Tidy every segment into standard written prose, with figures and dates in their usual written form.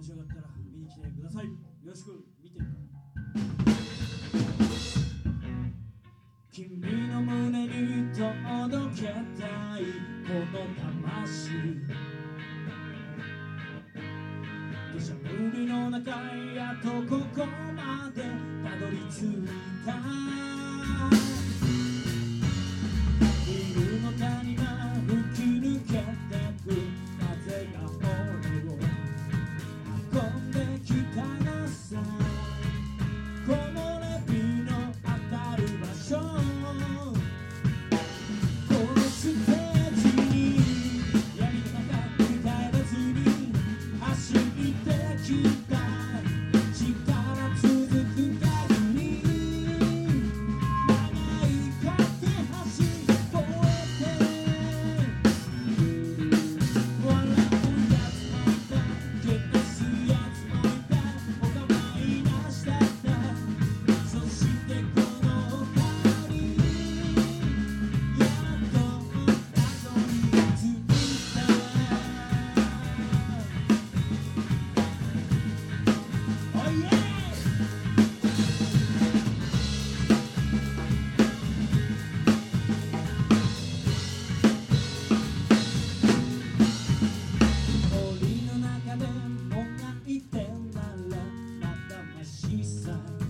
しよかったら見に来てください。よろしく。見てるか。君の胸に届けたいこの魂、土砂降りの中やっとここまでたどり着いた。昼の谷が吹き抜けてく風が俺を運んできたがさ、木漏れ日の当たる場所、このステージに闇の中振り返らずに走ってきた。力続く限り長い架け橋越えて笑うやつもいた、けすやつもいた、お構いなしだった。そしてこの丘にやっとたどり着いた。Oh yeah! 森の中でもがいてならまだましさ、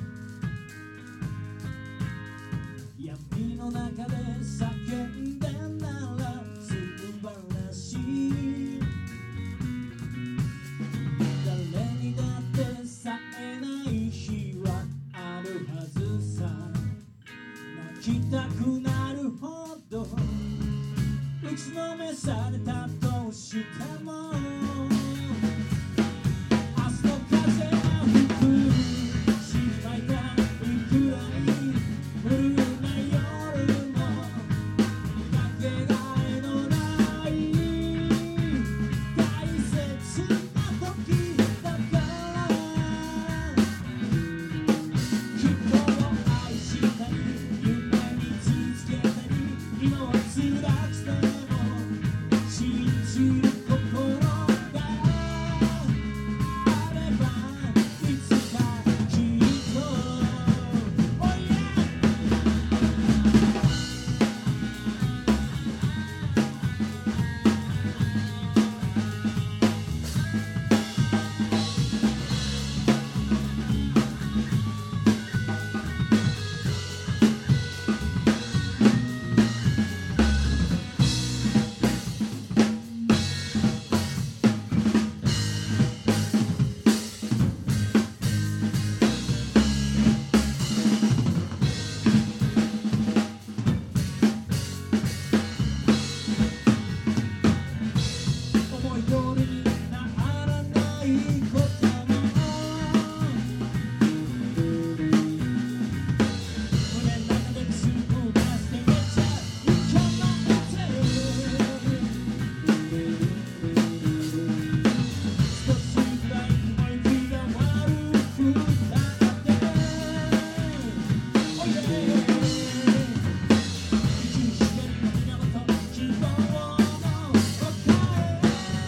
闇の中で叫んでなら素晴らしい。誰にだってさえない日はあるはずさ。泣きたくなるほど打ちのめされたとしても、明日の風が吹く心配がいくらいブルーな夜もかけがえのない大切な時だから、人を愛したり夢に続けたり、今は辛くても信じる心があればいつかきっと。Oh yeah! 思い通りにならないことも胸の中でくすぶらせてめちゃいかないぜ。少しぐらい雲行きが悪くなって Oh yeah! 生きる光の源、希望の丘へ。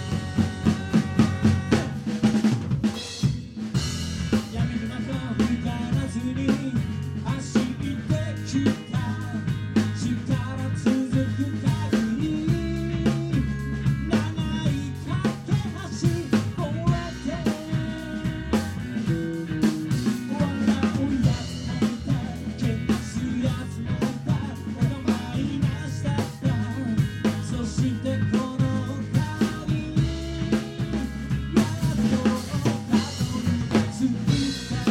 闇の中振り返らずに走ってきた。力続く限り長い架け橋越えて笑うやつもいた、けすやつもいた、お構いなしだった。そしてこの丘にやっとたどり着いた。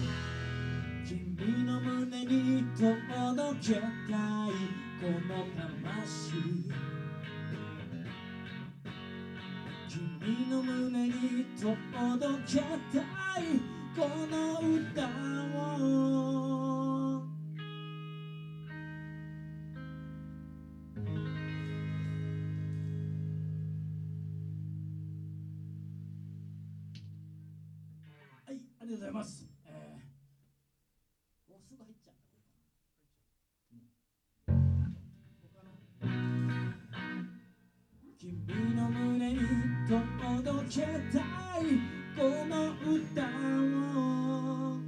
君の胸に届けたいこの魂君の胸に届けたいこの歌をはい、ありがとうございます。もうすぐ入っちゃう。君の胸に届けたいこの歌を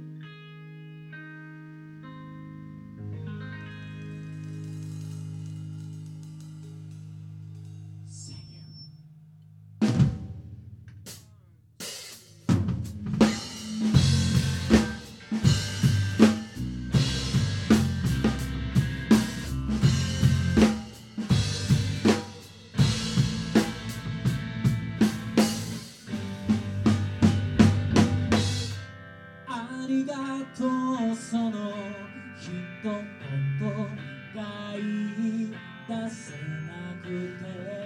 ありがとうその一言が言い出せなくて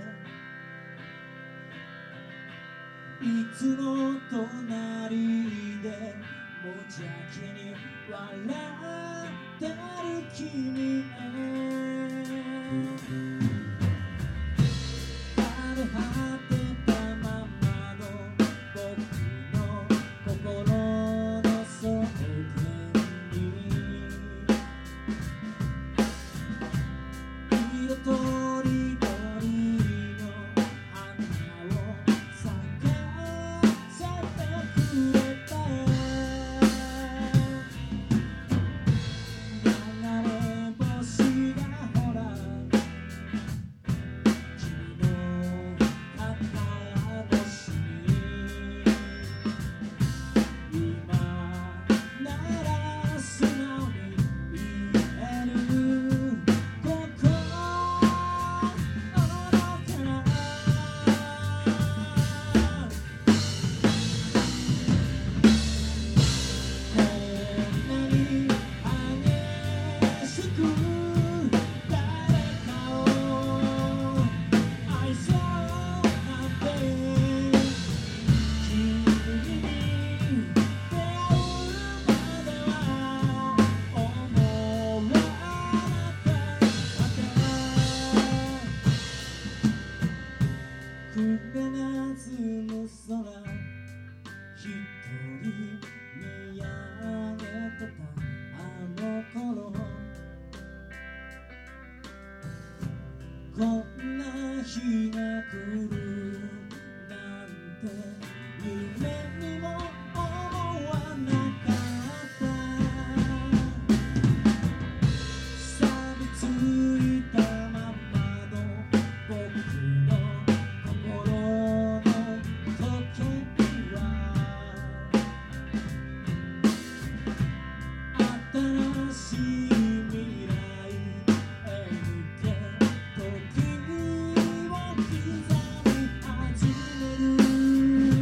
いつも隣で無邪気に笑ってる君へ枯れ果てたままの僕の心の草原に色とりどりの花を咲かせてくれた流れ星がほら君の肩越しに今なら素直に言える心からこんなに激しく誰かを愛そうなんて君に出会うまでは思わなかったくれなずむ空一人見上げてたあの頃こんな日が来るなんて夢にも思わなかった錆びついたままの僕の心の時計は新しい未来へ向け時を刻み始める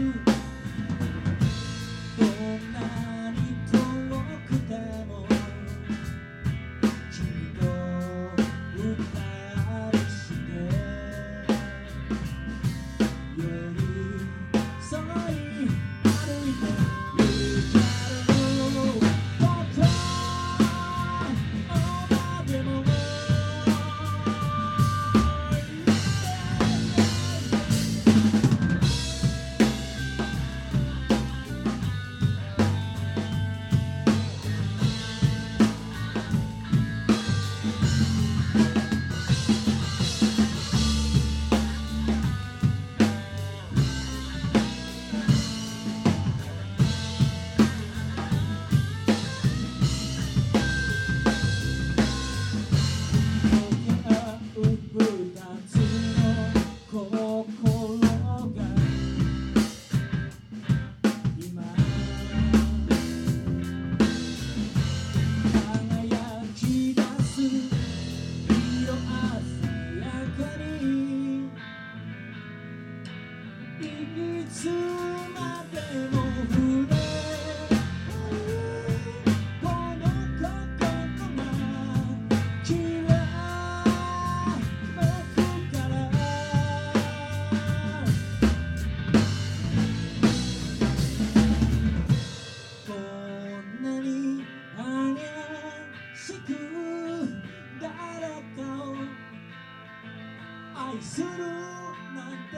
愛するなんて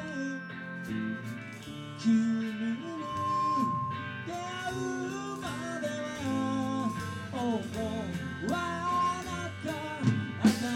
君に出会うまでは思わなかった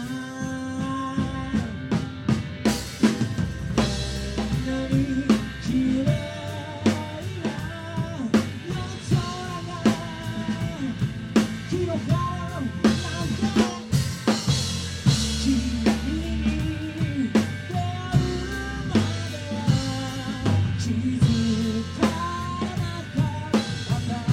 何綺麗な夜空が広がるなんて君に出会うまでは気づかなかった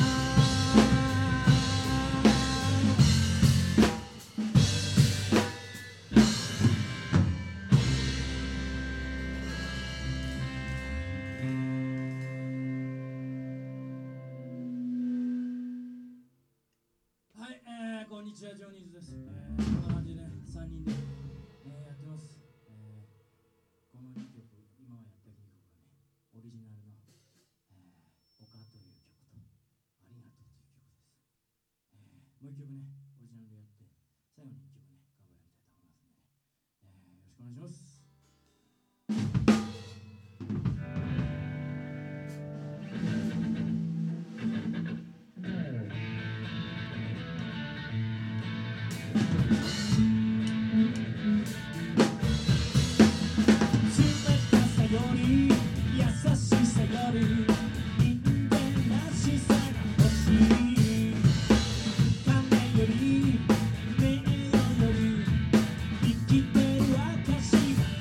はい、こんにちは、ジョニーズです。こんな感じで3人で、やってます。この2曲、今やった2曲がね、オリジナルの、丘という曲と、ありがとうという曲です。もう1曲ね、オリジナルでやって、最後に1曲ね、カバーやりたいと思いますので、よろしくお願いします。生きてる証が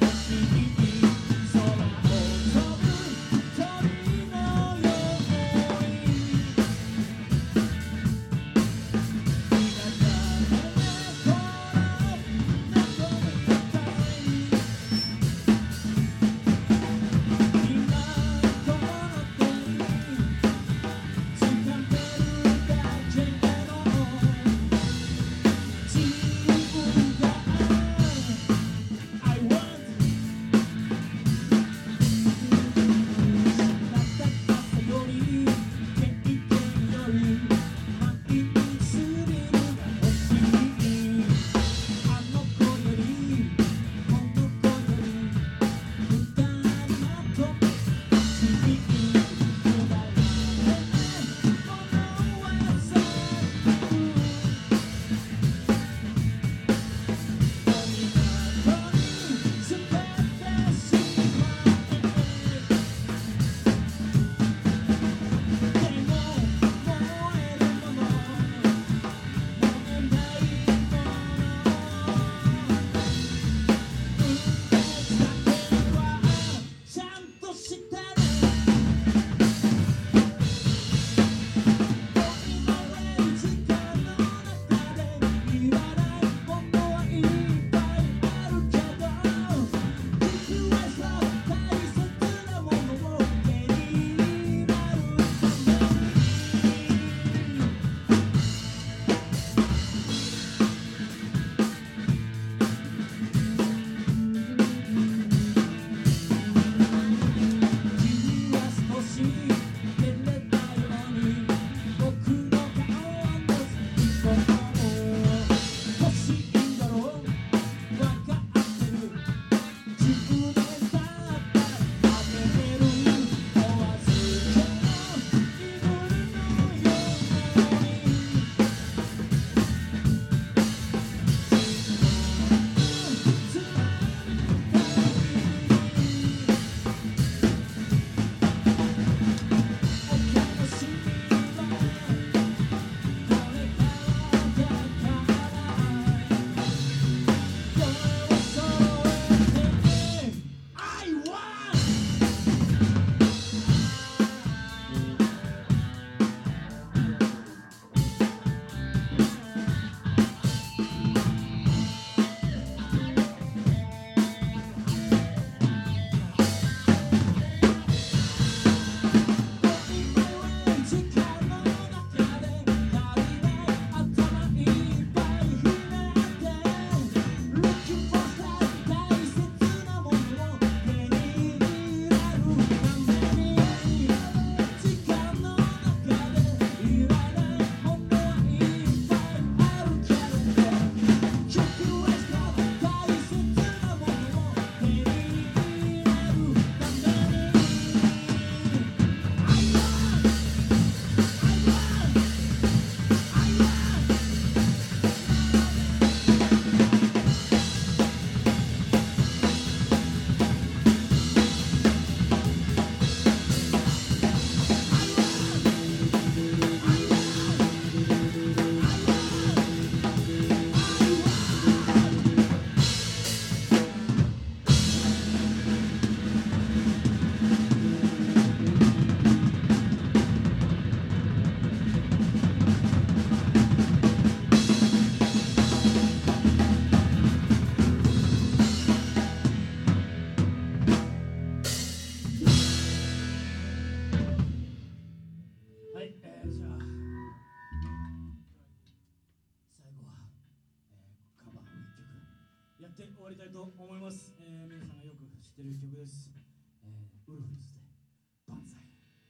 わりたいと思います。皆さんがよく知ってる曲です。ウルフルズで万歳。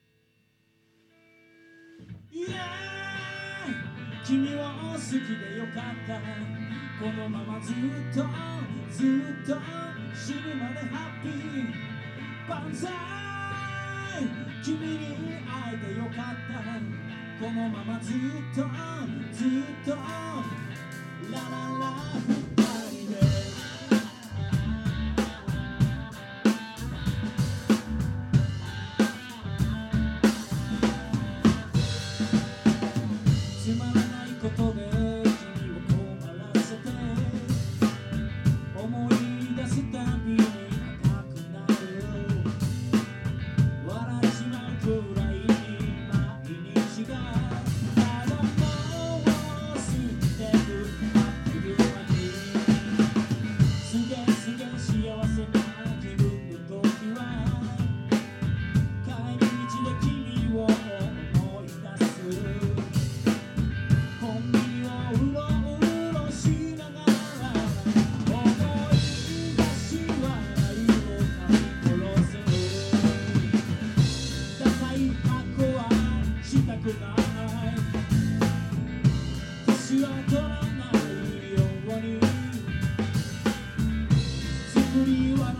いやー、君を好きでよかった。このままずっとずっと死ぬまでハッピー。万歳。君に会えてよかった。このままずっとずっとラララ二人でつまらないことで君を困らせて思い出すたびに赤くなる。笑っちまうくらいに毎日がただもう過ぎてくあっという間にすげすげ幸せな気分の時は帰り道で君を思い出す。コンビニをうろうろしながら思い出し笑いを噛み殺す。ダサい格好はしたくない。年は取らないように作り笑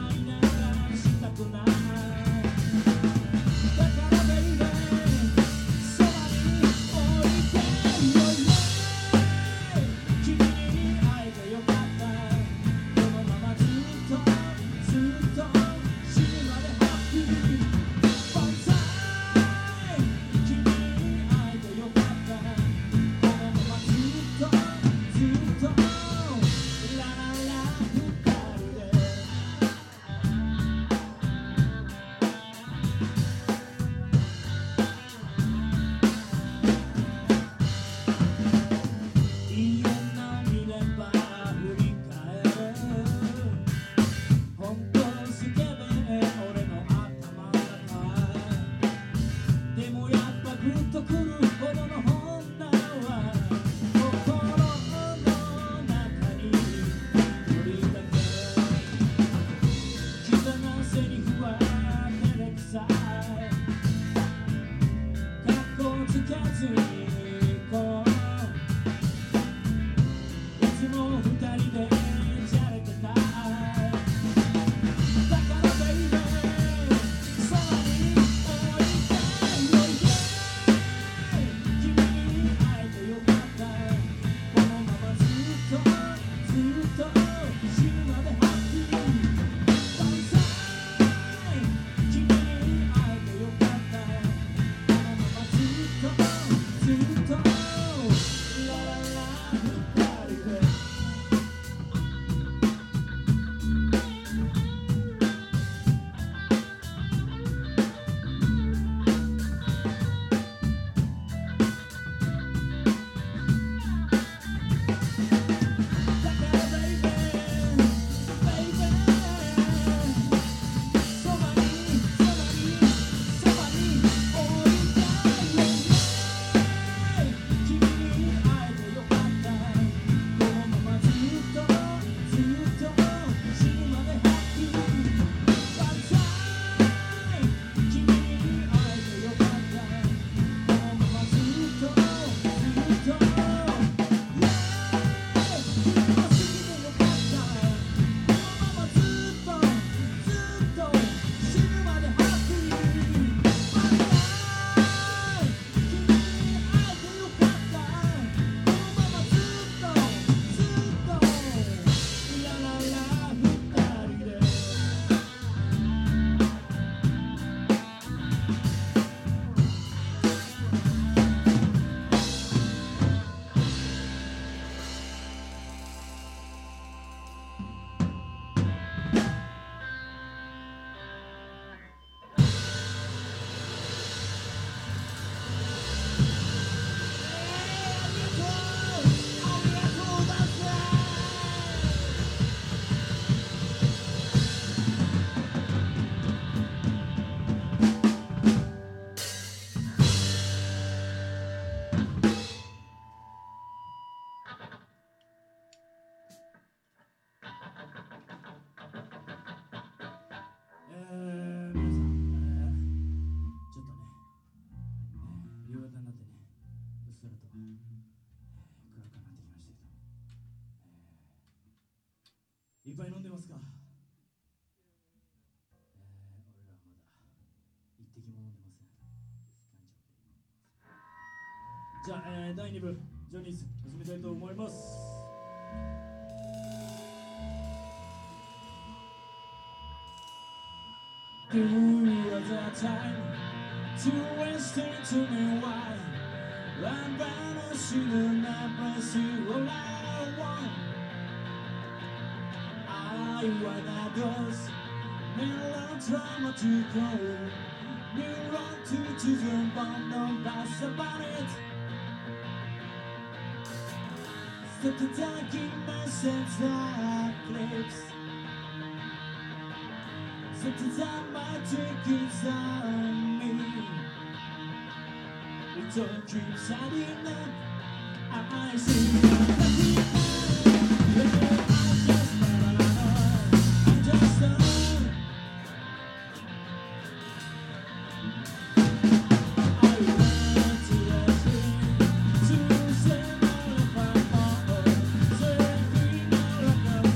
じゃあ、第2部ジョニーズ始めたいと思います。Do you have the time to waste it to me? Why? I'm gonna see the never see all I want. I wanna those melodrama to go. You want to choose them, but no pass about it. Step the dark in my sense of clips. Sometimes my drink is on me. It don't keep shining up. I see nothing. I'm just alone. I want to let you to say my love. Say me my love.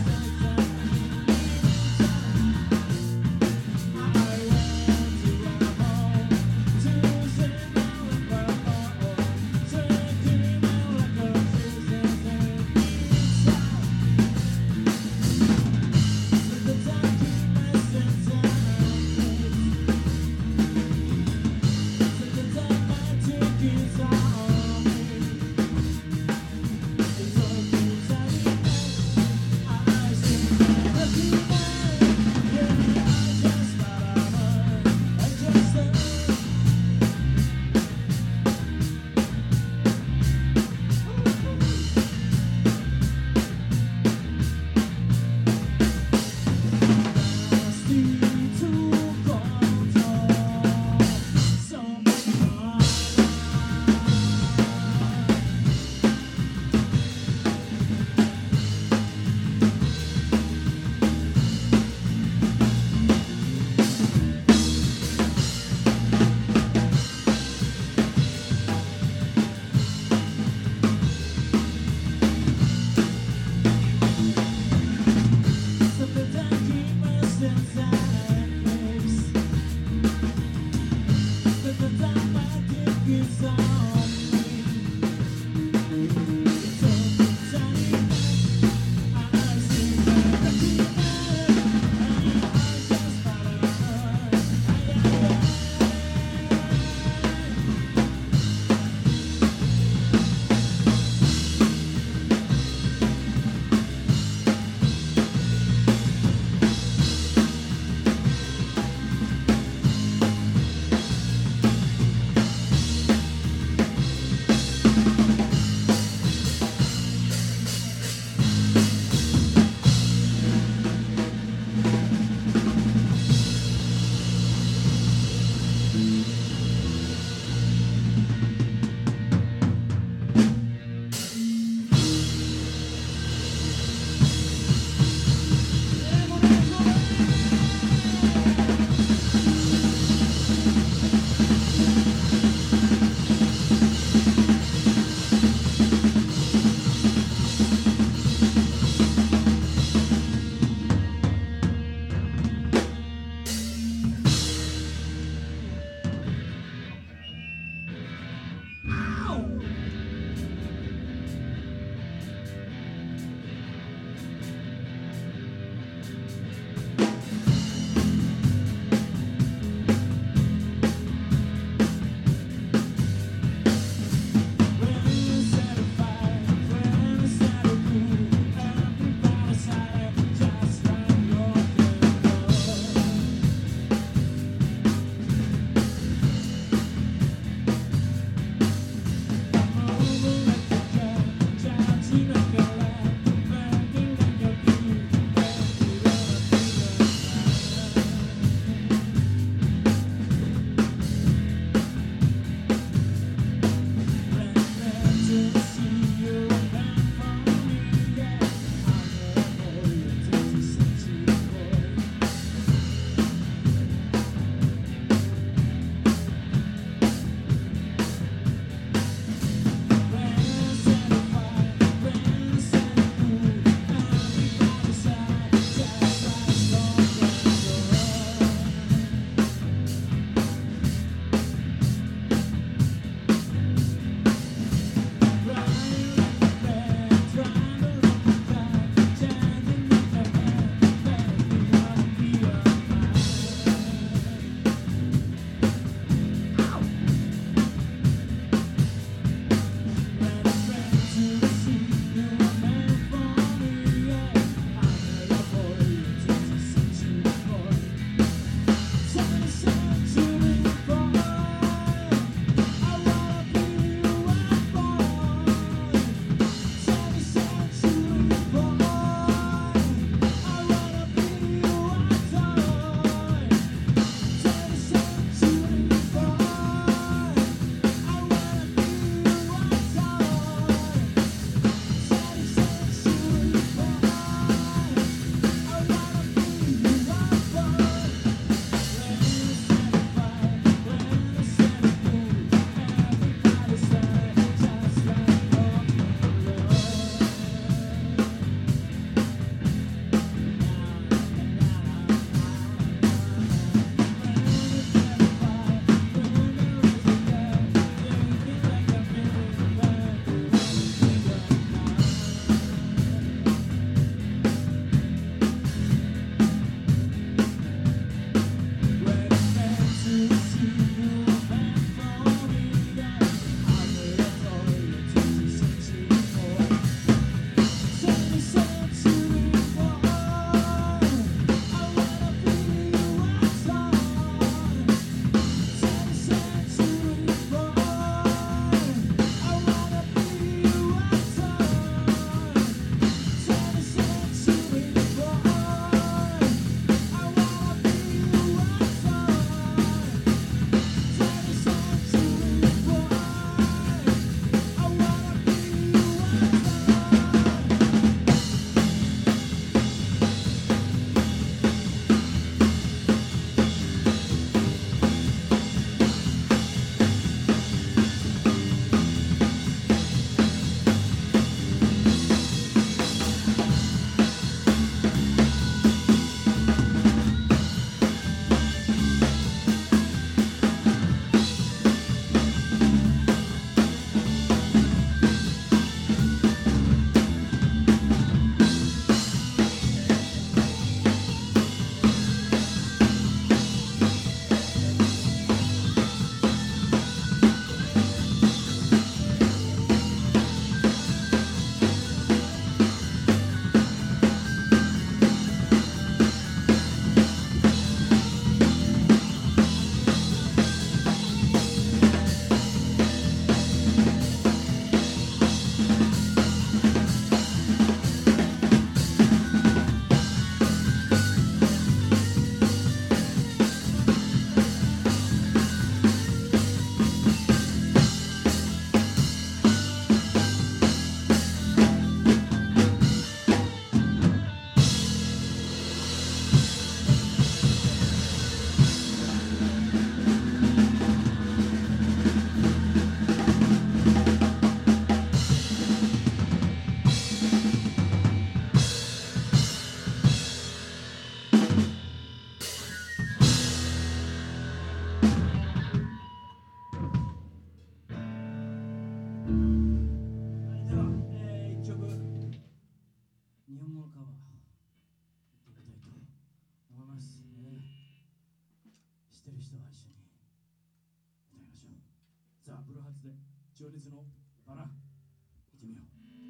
発で情熱のバラ行ってみよう。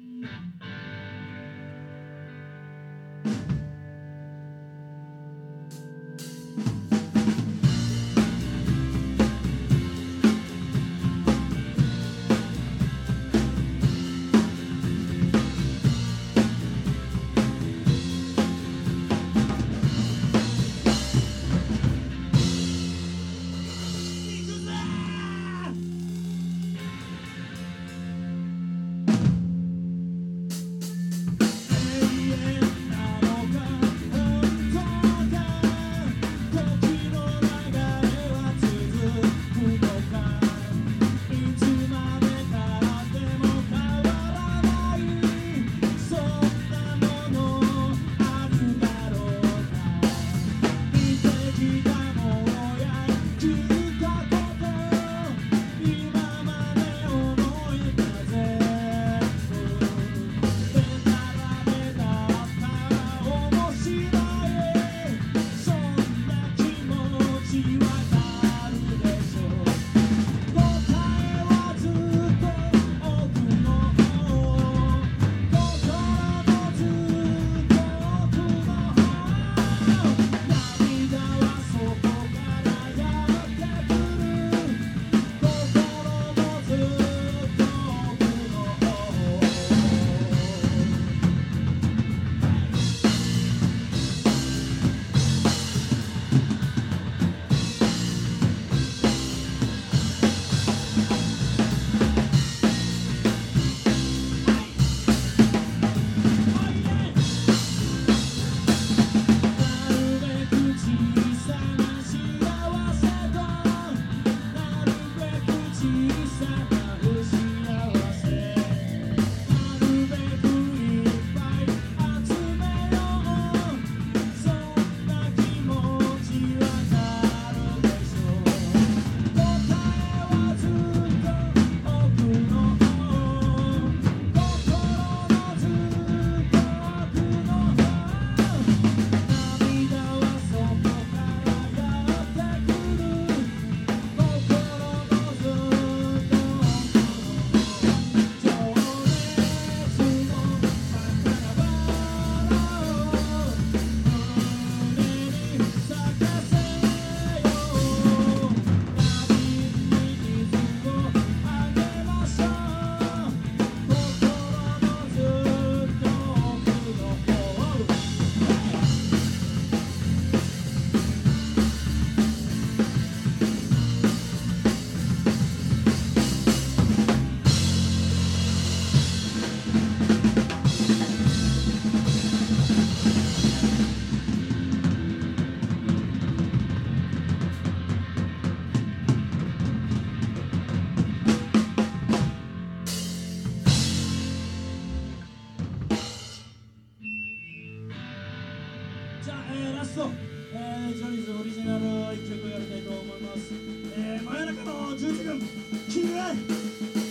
じゃあ、ラスト、ジョニーズオリジナル1曲やりたいと思います。真夜中の11分、キング